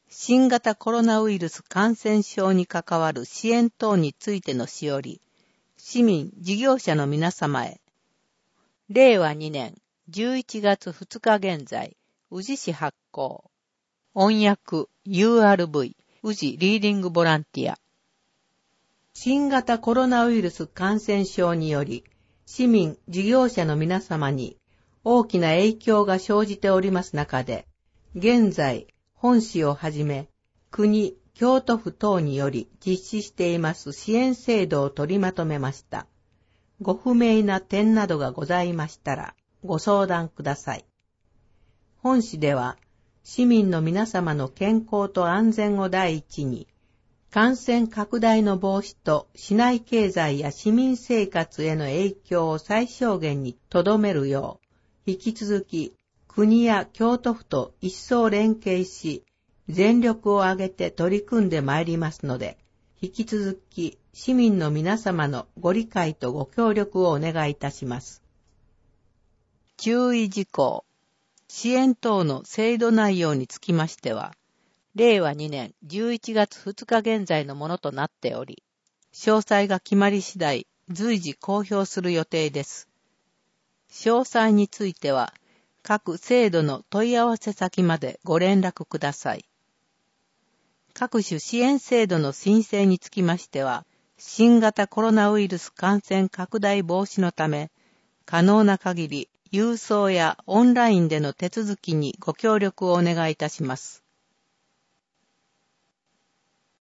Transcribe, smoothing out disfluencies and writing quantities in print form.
新型コロナウイルス感染症に関わる支援等についてのしおり、市民、事業者の皆様へ。令和2年11月2日現在、宇治市発行。音訳 URV、宇治リーディングボランティア。新型コロナウイルス感染症により、市民、事業者の皆様に大きな影響が生じております中で、現在、本市をはじめ、国、京都府等により実施しています支援制度を取りまとめました。ご不明な点などがございましたら、ご相談ください。本市では、市民の皆様の健康と安全を第一に、感染拡大の防止と市内経済や市民生活への影響を最小限に留めるよう、引き続き国や京都府と一層連携し、全力を挙げて取り組んでまいりますので、引き続き市民の皆様のご理解とご協力をお願いいたします。注意事項。支援等の制度内容につきましては、令和2年11月2日現在のものとなっており、詳細が決まり次第、随時公表する予定です。詳細については、各制度の問い合わせ先までご連絡ください。各種支援制度の申請につきましては、新型コロナウイルス感染拡大防止のため、可能な限り郵送やオンラインでの手続きにご協力をお願いいたします。